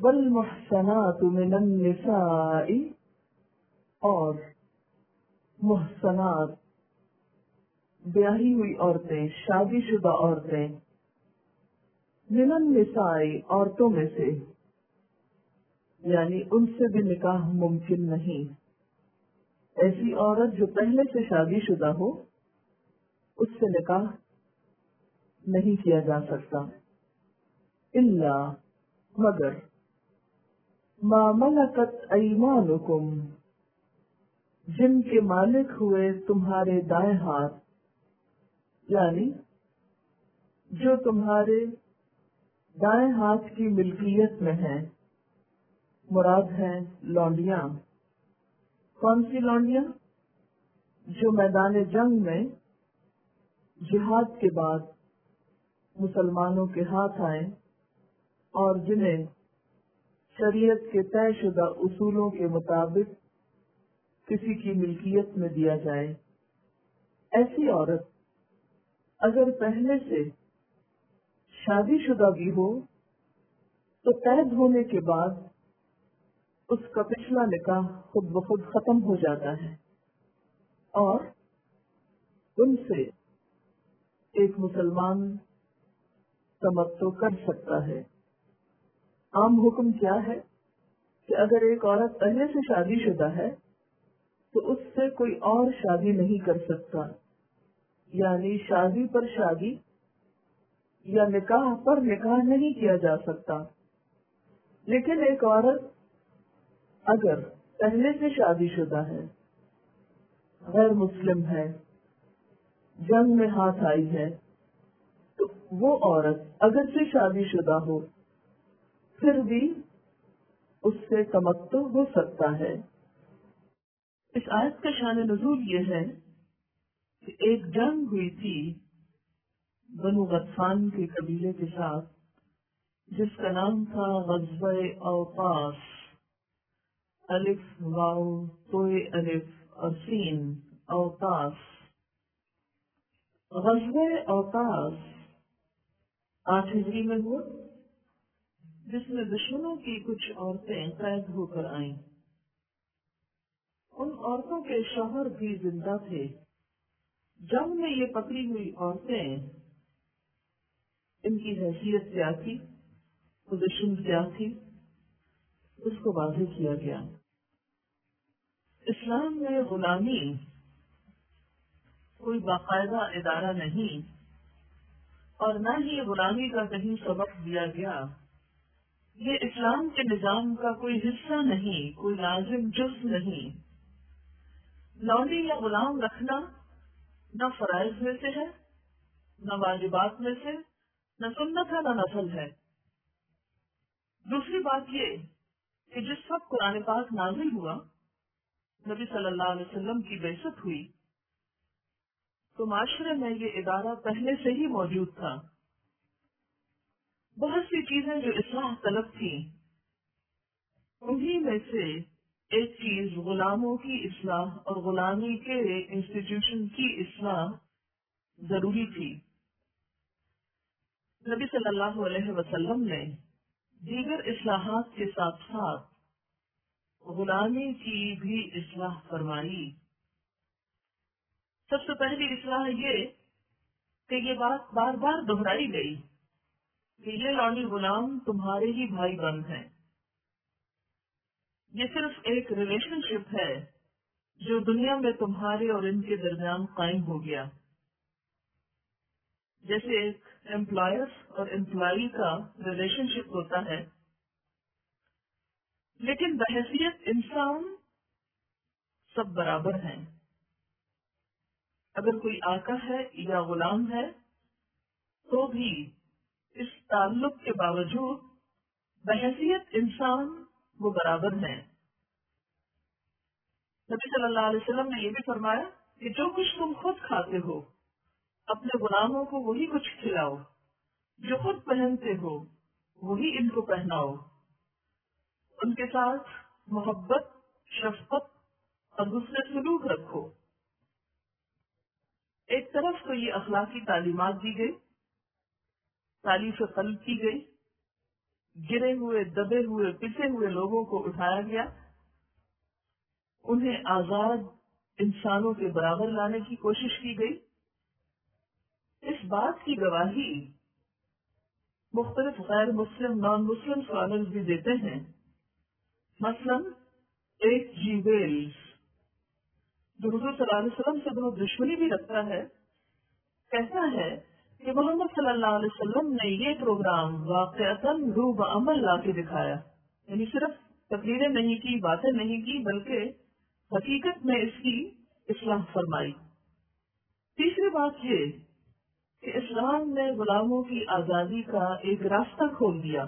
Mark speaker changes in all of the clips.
Speaker 1: والمحصنات من النساء، اور محصنات بیاہی ہوئی عورتیں، شادی شدہ عورتیں، من النساء عورتوں میں سے، یعنی ان سے بھی نکاح ممکن نہیں. ایسی عورت جو پہلے سے شادی شدہ ہو اس سے نکاح نہیں کیا جا سکتا. الا مگر ما ملکت ایمانکم، جن کے مالک ہوئے تمہارے دائیں ہاتھ، یعنی جو تمہارے دائیں ہاتھ کی ملکیت میں ہے. مراد ہے لونڈیاں. کون سی لونڈیاں؟ جو میدان جنگ میں جہاد کے بعد مسلمانوں کے ہاتھ آئیں اور جنہیں شریعت کے طے شدہ اصولوں کے مطابق کسی کی ملکیت میں دیا جائے. ایسی عورت اگر پہلے سے شادی شدہ بھی ہو تو قید ہونے کے بعد اس کا پچھلا نکاح خود بخود ختم ہو جاتا ہے اور ان سے ایک مسلمان تمتع کر سکتا ہے. عام حکم کیا ہے کہ اگر ایک عورت پہلے سے شادی شدہ ہے تو اس سے کوئی اور شادی نہیں کر سکتا، یعنی شادی پر شادی یا نکاح پر نکاح نہیں کیا جا سکتا. لیکن ایک عورت اگر پہلے سے شادی شدہ ہے، غیر مسلم ہے، جنگ میں ہاتھ آئی ہے، تو وہ عورت اگر سے شادی شدہ ہو پھر بھی اس سے تمتع ہو سکتا ہے. اس آیت کا شان نزول یہ ہے کہ ایک جنگ ہوئی تھی بنو غطفان کے قبیلے کے ساتھ جس کا نام تھا غزوہ اوطاس. الف واو توئے الف اور سین، اوطاس. غزوہ اوطاس 8 ہجری میں ہوا، جس میں دشمنوں کی کچھ عورتیں قید ہو کر آئیں. ان عورتوں کے شوہر بھی زندہ تھے. جنگ میں یہ پکڑی ہوئی عورتیں، ان کی حیثیت کیا تھی، پوزیشن کیا تھی، اس کو واضح کیا گیا. اسلام میں غلامی کوئی باقاعدہ ادارہ نہیں اور نہ ہی غلامی کا کہیں سبق دیا گیا. یہ اسلام کے نظام کا کوئی حصہ نہیں، کوئی لازم جز نہیں. لونڈی یا غلام رکھنا نہ فرائض میں سے ہے، نہ واجبات میں سے، نہ سنت ہے، نہ نفل ہے. دوسری بات یہ کہ جس وقت قرآن پاک نازل ہوا، نبی صلی اللہ علیہ وسلم کی بعثت ہوئی، تو معاشرے میں یہ ادارہ پہلے سے ہی موجود تھا. بہت سی چیزیں جو اصلاح طلب تھیں، انہی میں سے ایک چیز غلاموں کی اصلاح اور غلامی کے انسٹیٹیوشن کی اصلاح ضروری تھی. نبی صلی اللہ علیہ وسلم نے دیگر اصلاحات کے ساتھ ساتھ غلامی کی بھی اصلاح فرمائی. سب سے پہلی اصلاح یہ کہ یہ بات بار بار دہرائی گئی کہ یہ لونڈی غلام تمہارے ہی بھائی بند ہیں. یہ صرف ایک ریلیشن شپ ہے جو دنیا میں تمہارے اور ان کے درمیان قائم ہو گیا، جیسے ایک امپلائر اور امپلائی کا ریلیشن شپ ہوتا ہے. لیکن بحیثیت انسان سب برابر ہیں. اگر کوئی آقا ہے یا غلام ہے تو بھی اس تعلق کے باوجود بحیثیت انسان وہ برابر ہیں. نبی صلی اللہ علیہ وسلم نے یہ بھی فرمایا کہ جو کچھ تم خود کھاتے ہو اپنے غلاموں کو وہی کچھ کھلاؤ، جو خود پہنتے ہو وہی ان کو پہناؤ. ان کے ساتھ محبت، شفقت اور حسن سلوک رکھو. ایک طرف تو یہ اخلاقی تعلیمات دی گئی، تالیف قلب کی گئی، گرے ہوئے، دبے ہوئے، پسے ہوئے لوگوں کو اٹھایا گیا، انہیں آزاد انسانوں کے برابر لانے کی کوشش کی گئی۔ اس بات کی گواہی مختلف غیر مسلم، نان مسلم اسکالرز بھی دیتے ہیں۔ مثلاً ایک جی ویلز، جو حضور صلی اللہ علیہ وسلم سے بہت دشمنی بھی رکھتا ہے، کہتا ہے کہ محمد صلی اللہ علیہ وسلم نے یہ پروگرام واقعتاً روح بعمل لا کے دکھایا، یعنی صرف تقریریں نہیں کی، باتیں نہیں کی، بلکہ حقیقت میں اس کی اصلاح فرمائی۔ تیسری بات یہ کہ اسلام نے غلاموں کی آزادی کا ایک راستہ کھول دیا۔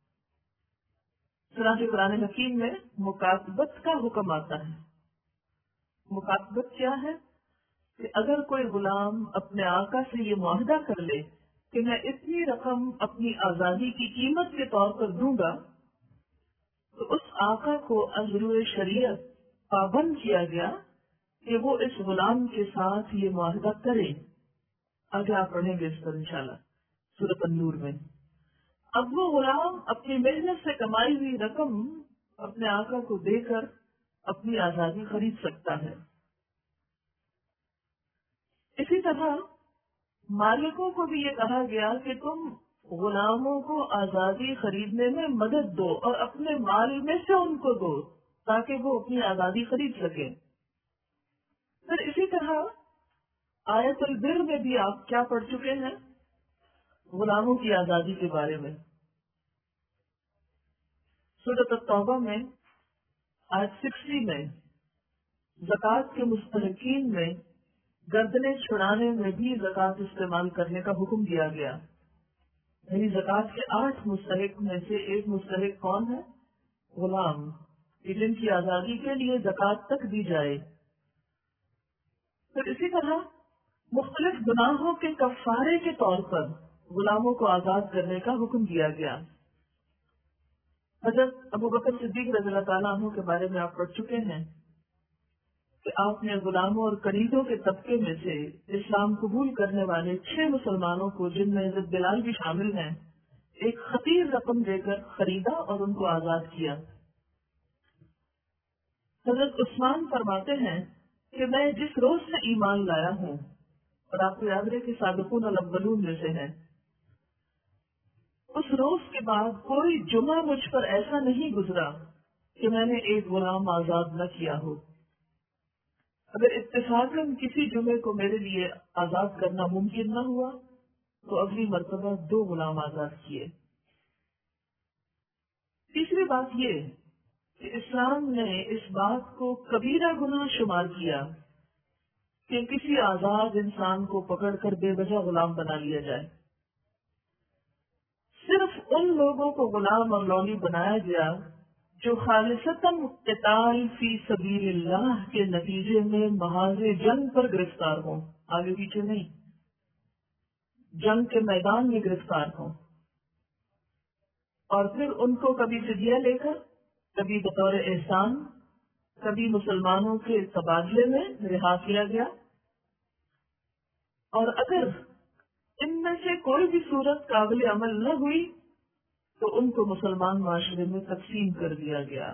Speaker 1: چنانچہ قرآن حکیم میں مکاتبت کا حکم آتا ہے۔ مکاتبت کیا ہے؟ کہ اگر کوئی غلام اپنے آقا سے یہ معاہدہ کر لے کہ میں اتنی رقم اپنی آزادی کی قیمت کے طور پر دوں گا، تو اس آقا کو از روئے شریعت پابند کیا گیا کہ وہ اس غلام کے ساتھ یہ معاہدہ کرے۔ آگے آپ پڑھیں گے اس پر انشاءاللہ سورۃ النور میں۔ اب وہ غلام اپنی محنت سے کمائی ہوئی رقم اپنے آقا کو دے کر اپنی آزادی خرید سکتا ہے۔ اسی طرح مالکوں کو بھی یہ کہا گیا کہ تم غلاموں کو آزادی خریدنے میں مدد دو اور اپنے مال میں سے ان کو دو تاکہ وہ اپنی آزادی خرید سکیں۔ پھر اسی طرح آیت البر میں بھی آپ کیا پڑھ چکے ہیں؟ غلاموں کی آزادی کے بارے میں۔ سورۃ التوبہ میں آیت 60 میں زکوٰۃ کے مستحقین میں گردنیں چھڑانے میں بھی زکوٰۃ استعمال کرنے کا حکم دیا گیا۔ یعنی زکوٰۃ کے 8 مستحق میں سے ایک مستحق کون ہے؟ غلام، کہ جن کی آزادی کے لیے زکوٰۃ تک دی جائے۔ پھر اسی طرح مختلف گناہوں کے کفارے کے طور پر غلاموں کو آزاد کرنے کا حکم دیا گیا۔ حضرت ابو بکر صدیق رضی اللہ تعالیٰ عنہ کے بارے میں آپ پڑھ چکے ہیں کہ آپ نے غلاموں اور قریدوں کے طبقے میں سے اسلام قبول کرنے والے 6 مسلمانوں کو، جن میں حضرت بلال بھی شامل ہیں، ایک خطیر رقم دے کر خریدا اور ان کو آزاد کیا۔ حضرت عثمان فرماتے ہیں کہ میں جس روز سے ایمان لایا ہوں، اور آپ کو یاد رہے کہ سابقون الاولون میں سے ہیں، اس روز کے بعد کوئی جمعہ مجھ پر ایسا نہیں گزرا کہ میں نے ایک غلام آزاد نہ کیا ہو۔ اگر اتفاقاً کسی جمعے کو میرے لیے آزاد کرنا ممکن نہ ہوا تو اگلی مرتبہ 2 غلام آزاد کیے۔ تیسری بات یہ کہ اسلام نے اس بات کو کبیرہ گناہ شمار کیا کہ کسی آزاد انسان کو پکڑ کر بے وجہ غلام بنا لیا جائے۔ صرف ان لوگوں کو غلام اور لونی بنایا گیا جو خالصتاً قتال فی سبیل اللہ کے نتیجے میں محاذ جنگ پر گرفتار ہوں، آگے پیچھے نہیں، جنگ کے میدان میں گرفتار ہوں، اور پھر ان کو کبھی فدیہ لے کر، کبھی بطور احسان، کبھی مسلمانوں کے تبادلے میں رہا کیا گیا، اور اگر ان میں سے کوئی بھی صورت قابل عمل نہ ہوئی تو ان کو مسلمان معاشرے میں تقسیم کر دیا گیا۔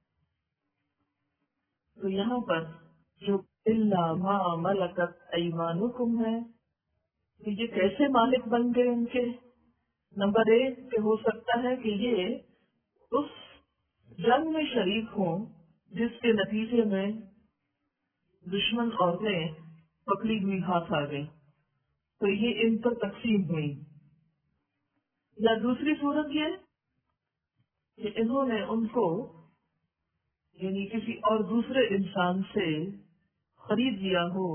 Speaker 1: تو یہاں پر جو الا ما ملکت ایمانکم ہے، تو یہ کیسے مالک بن گئے ان کے؟ نمبر 1 کہ ہو سکتا ہے کہ یہ اس جنگ میں شریک ہوں جس کے نتیجے میں دشمن عورتیں پکڑی ہوئی ہاتھ آ گئی، تو یہ ان پر تقسیم ہوئی۔ یا دوسری صورت یہ کہ انہوں نے ان کو یعنی کسی اور دوسرے انسان سے خرید لیا ہو۔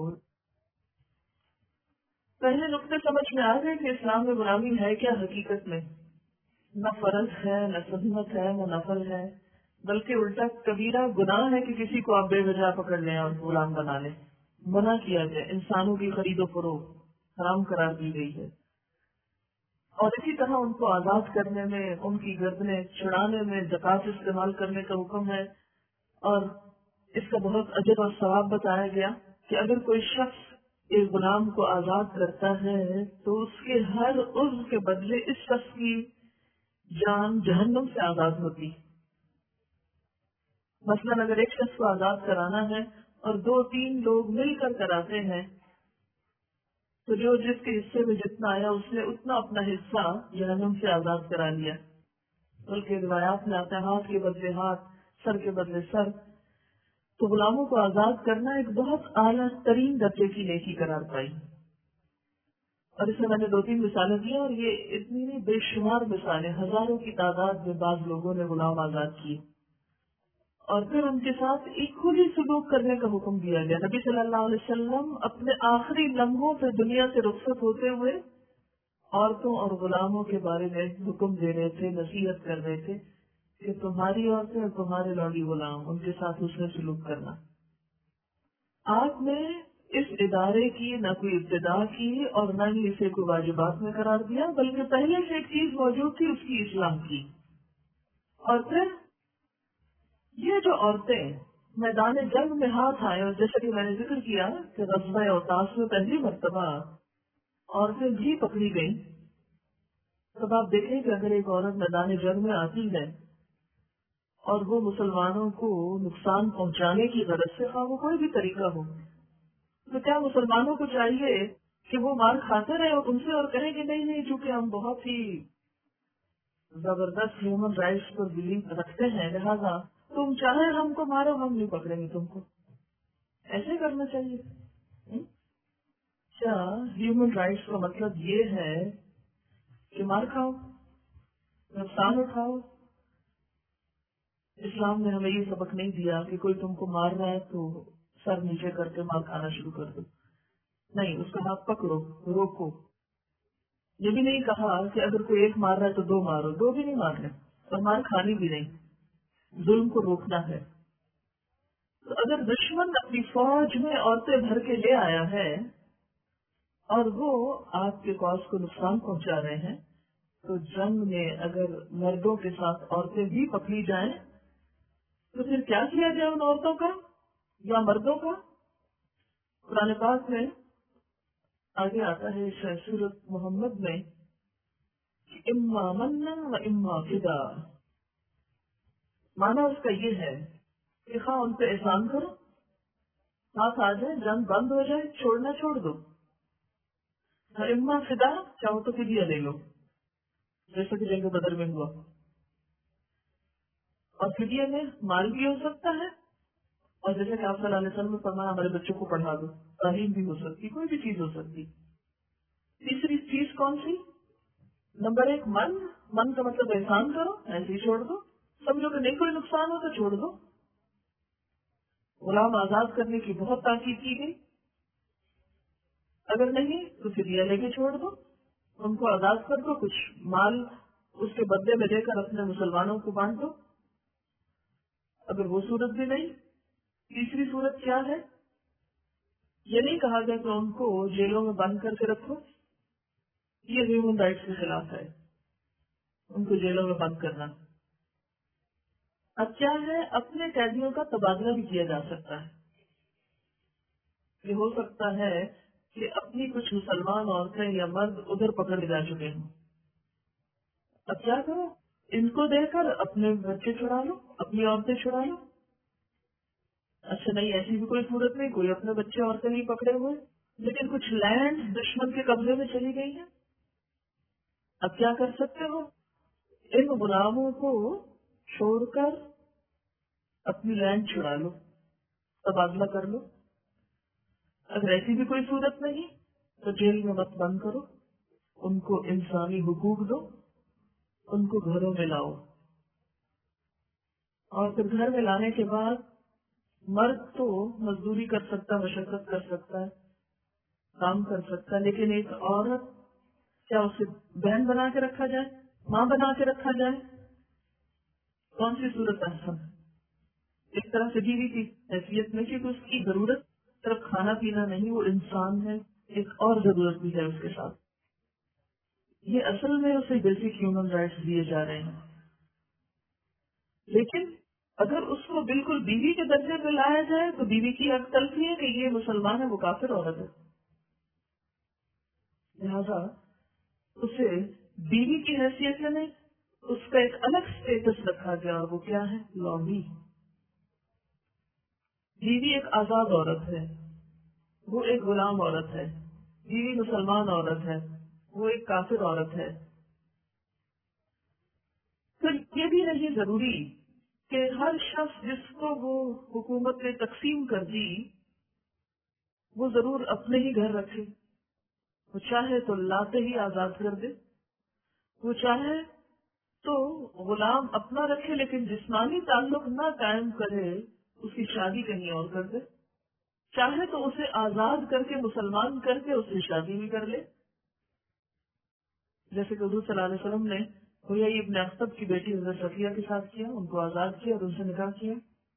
Speaker 1: پہلے نقطے سمجھ میں آ گئے کہ اسلام میں غلامی ہے کیا حقیقت میں؟ نہ فرض ہے، نہ سنت ہے، نہ نفل ہے، بلکہ الٹا کبیرہ گناہ ہے کہ کسی کو آپ بے وجہ پکڑ لیں اور غلام بنا لیں۔ منع کیا گیا، انسانوں کی خرید و فروخت حرام قرار دی گئی ہے۔ اور اسی طرح ان کو آزاد کرنے میں، ان کی گردنیں چھڑانے میں زکوٰۃ استعمال کرنے کا حکم ہے، اور اس کا بہت اجر اور ثواب بتایا گیا کہ اگر کوئی شخص ایک غلام کو آزاد کرتا ہے تو اس کے ہر عضو کے بدلے اس شخص کی جان جہنم سے آزاد ہوتی. مثلاً اگر ایک شخص کو آزاد کرانا ہے اور 2-3 لوگ مل کر کراتے ہیں تو جو جس کے حصے میں جتنا آیا اس نے اتنا اپنا حصہ جہنم سے آزاد کرا لیا. بلکہ روایات میں آتا ہے ہاتھ کے بدلے ہاتھ، سر کے بدلے سر. تو غلاموں کو آزاد کرنا ایک بہت اعلیٰ ترین درجے کی نیکی قرار پائی. اور اس میں نے 2-3 مثالیں دی اور یہ اتنی نہیں بے شمار مثالیں، ہزاروں کی تعداد میں بعض لوگوں نے غلام آزاد کیے اور پھر ان کے ساتھ ایکولی سلوک کرنے کا حکم دیا گیا. نبی صلی اللہ علیہ وسلم اپنے آخری لمحوں سے دنیا سے رخصت ہوتے ہوئے عورتوں اور غلاموں کے بارے میں حکم دے رہے تھے، نصیحت کر رہے تھے کہ تمہاری عورتیں اور تمہارے لوڈی غلام ان کے ساتھ حسن سلوک کرنا. آپ نے اس ادارے کی نہ کوئی ابتدا کی اور نہ ہی اسے کوئی واجبات میں قرار دیا، بلکہ پہلے سے ایک چیز موجود تھی، اس کی اصلاح کی. اور پھر یہ جو عورتیں میدان جنگ میں ہاتھ آئے، اور جیسا کہ میں نے ذکر کیا کہ غزوہ اوتاس میں پہلی مرتبہ عورتیں بھی پکڑی گئیں. تب آپ دیکھیں کہ اگر ایک عورت میدان جنگ میں آتی ہے اور وہ مسلمانوں کو نقصان پہنچانے کی غرض سے، خواہ وہ کوئی بھی طریقہ ہو، تو کیا مسلمانوں کو چاہیے کہ وہ مار کھاتے رہے اور ان سے اور کہیں کہ نہیں نہیں، چونکہ ہم بہت ہی زبردست ہیومن رائٹس پر بلیو رکھتے ہیں، لہٰذا تم چاہے ہم کو مارو، ہم نہیں پکڑیں گے تم کو. ایسے کرنا چاہیے؟ کیا ہیومن رائٹس کا مطلب یہ ہے کہ مار کھاؤ، نقصان اٹھاؤ؟ اسلام نے ہمیں یہ سبق نہیں دیا کہ کوئی تم کو مار رہا ہے تو سر نیچے کر کے مار کھانا شروع کر دو. نہیں، اس کا ہاتھ پکڑو، روکو. یہ بھی نہیں کہا کہ اگر کوئی ایک مار رہا ہے تو 2 مارو، 2 بھی نہیں مارنے اور مار کھانی بھی نہیں. ظلم کو روکنا ہے. تو اگر دشمن اپنی فوج میں عورتیں بھر کے لے آیا ہے اور وہ آپ کے کاز کو نقصان پہنچا رہے ہیں، تو جنگ میں اگر مردوں کے ساتھ عورتیں بھی پکڑی جائیں تو پھر کیا کیا جائے ان عورتوں کا یا مردوں کا؟ قرآن پاک میں آگے آتا ہے سورۃ محمد میں کہ اما منا و اما فدا. مانا اس کا یہ ہے کہ خواہ ان پہ احسان کرو، ساتھ آ جائے، جنگ بند ہو جائے، چھوڑنا چھوڑ دو. اما فدا، چاہو تو فدیہ لے لو، جیسا کہ جنگ بدر میں ہوا. اور فدیہ میں مال بھی ہو سکتا ہے، اور جیسے کہ آپ صلی اللہ علیہ وسلم نے فرمایا ہمارے بچوں کو پڑھا دو، تعلیم بھی ہو سکتی، کوئی بھی چیز ہو سکتی. تیسری چیز کون سی؟ نمبر 1 من کا مطلب احسان کرو، ایسے ہی چھوڑ دو. سمجھو کہ نہیں کوئی نقصان ہو تو چھوڑ دو. غلام آزاد کرنے کی بہت تاکید کی گئی. اگر نہیں تو فدیہ لے کے چھوڑ دو، ان کو آزاد کر دو، کچھ مال اس کے بدلے میں دے کر اپنے مسلمانوں کو بانٹ دو. اگر وہ صورت بھی نہیں، تیسری صورت کیا ہے؟ یہ نہیں کہا گیا کہ ان کو جیلوں میں بند کر کے رکھو، یہ ہیومن رائٹس کے خلاف ہے ان کو جیلوں میں بند کرنا. اب کیا ہے، اپنے قیدیوں کا تبادلہ بھی کیا جا سکتا ہے. یہ ہو سکتا ہے کہ اپنی کچھ مسلمان عورتیں یا مرد ادھر پکڑ جا چکے ہوں. اب کیا کرو، ان کو دے کر اپنے بچے چھڑا لو، اپنی عورتیں چھڑا لو. اچھا نہیں، ایسی بھی کوئی صورت نہیں، کوئی اپنے بچے عورتیں نہیں پکڑے ہوئے، لیکن کچھ لینڈ دشمن کے قبضے میں چلی گئی ہیں. اب کیا کر سکتے ہو، ان غلاموں کو چھوڑ کر اپنی لینڈ چھڑا لو، تبادلہ کر لو. اگر ایسی بھی کوئی صورت نہیں تو جیل میں مت بند کرو، ان کو انسانی حقوق دو، ان کو گھروں میں لاؤ. اور پھر گھر میں لانے کے بعد مرد تو مزدوری کر سکتا، مشقت کر سکتا ہے، کام کر سکتا ہے، لیکن ایک عورت، کیا اسے بہن بنا کے رکھا جائے، ماں بنا کے رکھا جائے؟ کون سی صورت احسن ہے؟ ایک طرح سے بیوی کی حیثیت میں، کیونکہ اس کی ضرورت صرف کھانا پینا نہیں، وہ انسان ہے، ایک اور ضرورت بھی ہے اس کے ساتھ. یہ اصل میں اسے بیسک ہیومن رائٹس دیے جا رہے ہیں. لیکن اگر اس کو بالکل بیوی کے درجے پہ لایا جائے تو بیوی کی حق تلفی ہے کہ یہ مسلمان ہے، وہ کافر عورت ہے، لہذا اسے بیوی کی حیثیت سے نہیں، اس کا ایک الگ سٹیٹس رکھا گیا، اور وہ کیا ہے؟ لونڈی۔ بیوی ایک آزاد عورت ہے، وہ ایک غلام عورت ہے۔ بیوی مسلمان عورت ہے، وہ ایک کافر عورت ہے۔ پھر یہ بھی نہیں ضروری کہ ہر شخص جس کو وہ حکومت نے تقسیم کر دی وہ ضرور اپنے ہی گھر رکھے۔ وہ چاہے تو لاتے ہی آزاد کر دے، وہ چاہے تو غلام اپنا رکھے لیکن جسمانی تعلق نہ قائم کرے، اس کی شادی کہیں اور کر دے، چاہے تو اسے آزاد کر کے مسلمان کر کے اس سے شادی بھی کر لے، جیسے کہ حضور صلی اللہ علیہ وسلم نے حیی ابن اخطب کی بیٹی حضرت صفیہ کے ساتھ کیا، ان کو آزاد کیا اور ان سے نکاح کیا۔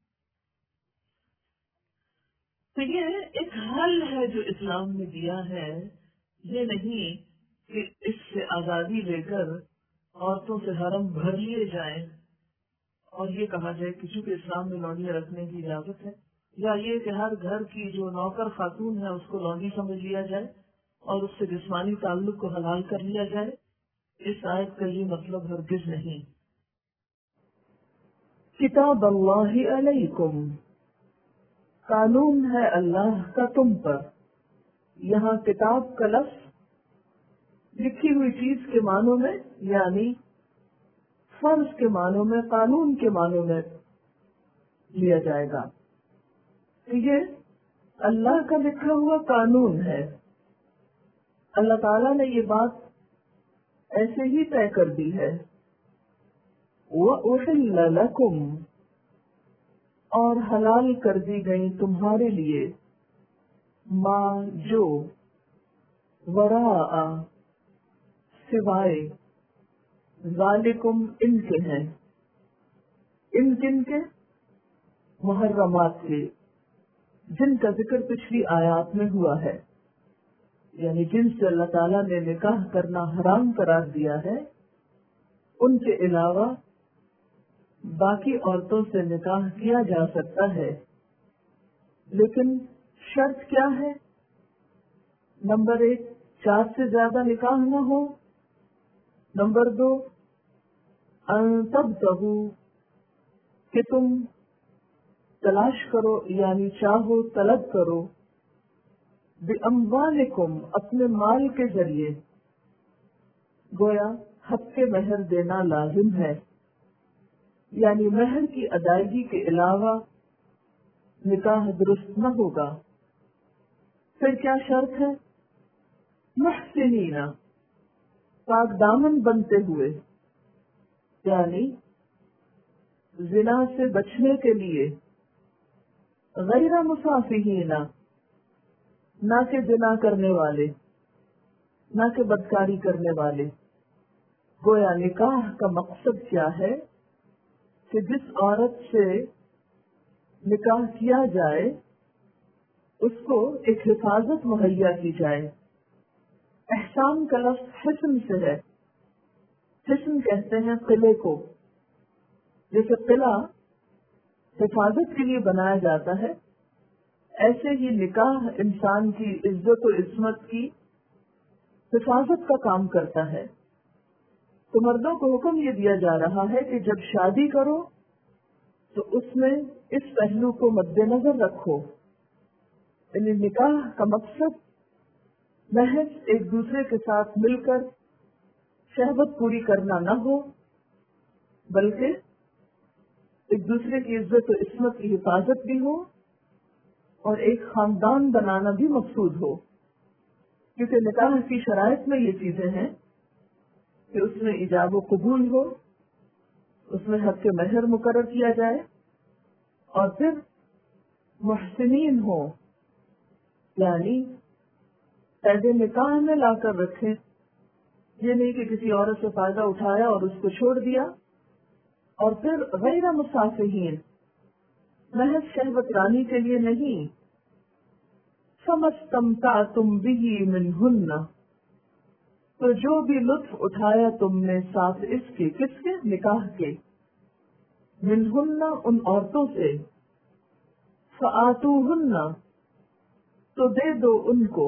Speaker 1: تو یہ ایک حل ہے جو اسلام نے دیا ہے، یہ نہیں کہ اس سے آزادی لے کر عورتوں سے حرم بھر لیے جائیں اور یہ کہا جائے کہ چونکہ اسلام میں لونڈیاں رکھنے کی اجازت ہے، یا یہ کہ ہر گھر کی جو نوکر خاتون ہے اس کو لونڈی سمجھ لیا جائے اور اس سے جسمانی تعلق کو حلال کر لیا جائے۔ اس آیت کا یہ مطلب ہرگز نہیں۔ کتاب اللہ علیکم، قانون ہے اللہ کا تم پر۔ یہاں کتاب کا لفظ لکھی ہوئی چیز کے معنوں میں، یعنی فرض کے معنوں میں، قانون کے معنوں میں لیا جائے گا۔ یہ اللہ کا لکھا ہوا قانون ہے۔ اللہ تعالیٰ نے یہ بات ایسے ہی طے کر دی ہے۔ وَأُحِلَّ لَكُمْ، اور حلال کر دی گئی تمہارے لیے، ما جو، وراء سوائے، ذالکم ان کے ہیں، ان کن کے؟ محرمات کے، جن کا ذکر پچھلی آیات میں ہوا ہے، یعنی جن سے اللہ تعالیٰ نے نکاح کرنا حرام قرار دیا ہے، ان کے علاوہ باقی عورتوں سے نکاح کیا جا سکتا ہے، لیکن شرط کیا ہے؟ نمبر 1، 4 سے زیادہ نکاح نہ ہو۔ نمبر 2، ان تبتغوا، کہ تم تلاش کرو یعنی چاہو، طلب کرو، بِأَمْوَالِكُمْ، اپنے مال کے ذریعے، گویا حق کے مہر دینا لازم ہے، یعنی مہر کی ادائیگی کے علاوہ نکاح درست نہ ہوگا۔ پھر کیا شرط ہے؟ محسنین، پاک دامن بنتے ہوئے، یعنی زنا سے بچنے کے لیے، غیر مسافحین، نہ کہ زنا کرنے والے، نہ کہ بدکاری کرنے والے۔ گویا نکاح کا مقصد کیا ہے کہ جس عورت سے نکاح کیا جائے اس کو ایک حفاظت مہیا کی جائے۔ احسان کا لفظ حسن سے ہے۔ حسن کہتے ہیں قلعے کو، جیسے قلعہ حفاظت کے لیے بنایا جاتا ہے، ایسے ہی نکاح انسان کی عزت و عصمت کی حفاظت کا کام کرتا ہے۔ تو مردوں کو حکم یہ دیا جا رہا ہے کہ جب شادی کرو تو اس میں اس پہلو کو مد نظر رکھو، یعنی نکاح کا مقصد محض ایک دوسرے کے ساتھ مل کر شہوت پوری کرنا نہ ہو، بلکہ ایک دوسرے کی عزت و عصمت کی حفاظت بھی ہو اور ایک خاندان بنانا بھی مقصود ہو، کیونکہ نکاح کی شرائط میں یہ چیزیں ہیں کہ اس میں ایجاب و قبول ہو، اس میں حق مہر مقرر کیا جائے، اور پھر محسنین ہو، یعنی قید نکاح میں لا کر رکھیں۔ یہ نہیں کہ کسی عورت سے فائدہ اٹھایا اور اس کو چھوڑ دیا، اور پھر غیر مسافحین، محض شہوت رانی کے لیے نہیں۔ فَمَسْتَمْتَعْتُمْ بِهِ مِنْهُنَّ، تو جو بھی لطف اٹھایا تم نے ساتھ اس کے، کس کے؟ نکاح کے، منہن، ان عورتوں سے، فآتوہن، تو دے دو ان کو،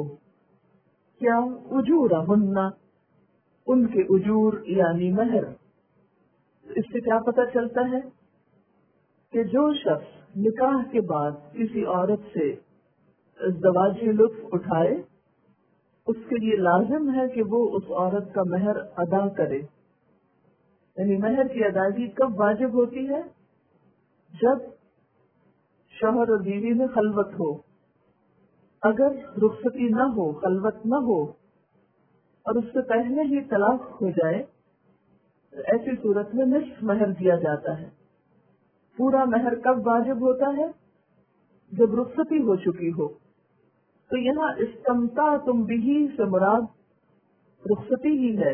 Speaker 1: کیا؟ اجورہن، ان کے اجور یعنی مہر، اس سے کیا پتہ چلتا ہے کہ جو شخص نکاح کے بعد کسی عورت سے ازدواجی لطف اٹھائے اس کے لیے لازم ہے کہ وہ اس عورت کا مہر ادا کرے. یعنی مہر کی ادائیگی کب واجب ہوتی ہے؟ جب شوہر اور بیوی میں خلوت ہو. اگر رخصتی نہ ہو، خلوت نہ ہو اور اس سے پہلے ہی طلاق ہو جائے تو ایسی صورت میں نصف مہر دیا جاتا ہے. پورا مہر کب واجب ہوتا ہے؟ جب رخصتی ہو چکی ہو. تو یہاں استمتعتم بہ سے مراد رخصتی ہی ہے.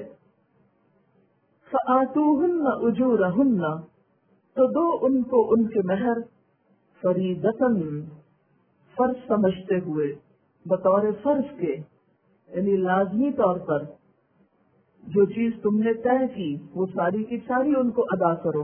Speaker 1: فآتوہن اجورہن، تو دو ان کو ان کے مہر فریضۃً، فرض سمجھتے ہوئے، بطور فرض کے، یعنی لازمی طور پر جو چیز تم نے طے کی وہ ساری کی ساری ان کو ادا کرو.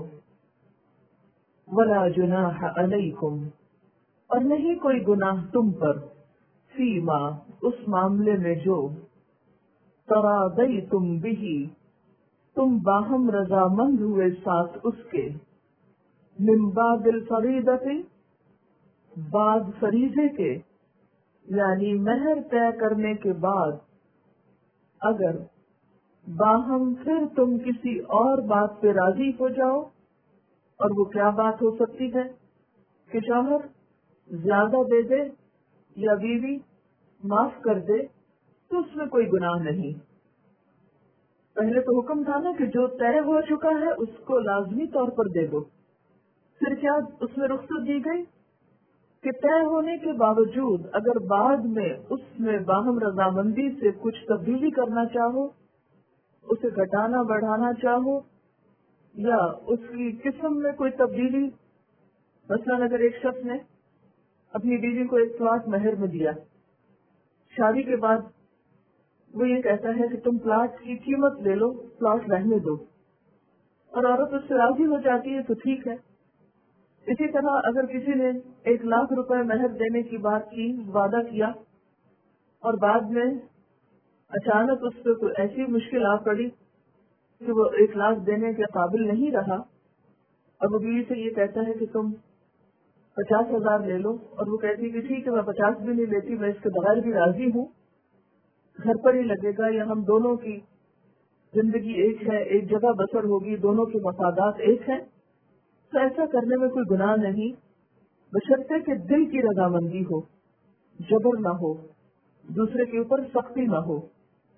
Speaker 1: ولا جناح علیکم، اور نہیں کوئی گناہ تم پر، فیما، اس معاملے میں جو تراضیتم بہ، تم باہم رضامند ہوئے ساتھ اس کے، من بعد الفریضۃ، بعد فریضے کے، یعنی مہر طے کرنے کے بعد اگر باہم پھر تم کسی اور بات پہ راضی ہو جاؤ. اور وہ کیا بات ہو سکتی ہے کہ شوہر زیادہ دے دے یا بیوی معاف کر دے تو اس میں کوئی گناہ نہیں. پہلے تو حکم تھا نا کہ جو طے ہو چکا ہے اس کو لازمی طور پر دے دو. پھر کیا اس میں رخصت دی گئی کہ طے ہونے کے باوجود اگر بعد میں اس میں باہم رضامندی سے کچھ تبدیلی کرنا چاہو، اسے گھٹانا بڑھانا چاہو یا اس کی قسم میں کوئی تبدیلی، مثلاً اگر ایک شخص نے اپنی بیوی کو ایک پلاٹ مہر میں دیا، شادی کے بعد وہ یہ کہتا ہے کہ تم پلاٹ کی قیمت لے لو، پلاٹ رہنے دو، اور عورت اس سے راضی ہو جاتی ہے تو ٹھیک ہے. اسی طرح اگر کسی نے 1,00,000 روپے مہر دینے کی بات کی، وعدہ کیا، اور بعد میں اچانک اس پہ کوئی ایسی مشکل آ پڑی کہ وہ 1,00,000 دینے کے قابل نہیں رہا، اور وہ بیوی سے یہ کہتا ہے کہ تم 50,000 لے لو، اور وہ کہتی ہے کہ ٹھیک ہے میں 50 بھی نہیں لیتی، میں اس کے بغیر بھی راضی ہوں، گھر پر ہی لگے گا، یا ہم دونوں کی زندگی ایک ہے، ایک جگہ بسر ہوگی، دونوں کے مفادات ایک ہیں، تو ایسا کرنے میں کوئی گناہ نہیں، بشرطے کہ دل کی رضامندی ہو، جبر نہ ہو، دوسرے کے اوپر سختی نہ ہو.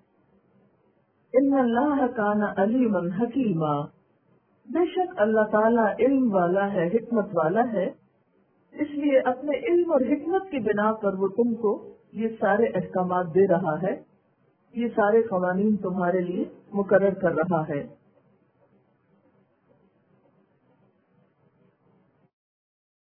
Speaker 1: ان اللہ کان علیما حکیما، بے شک اللہ تعالیٰ علم والا ہے، حکمت والا ہے، اس لیے اپنے علم اور حکمت کی بنا پر وہ تم کو یہ سارے احکامات دے رہا ہے، یہ سارے قوانین تمہارے لیے مقرر کر رہا ہے.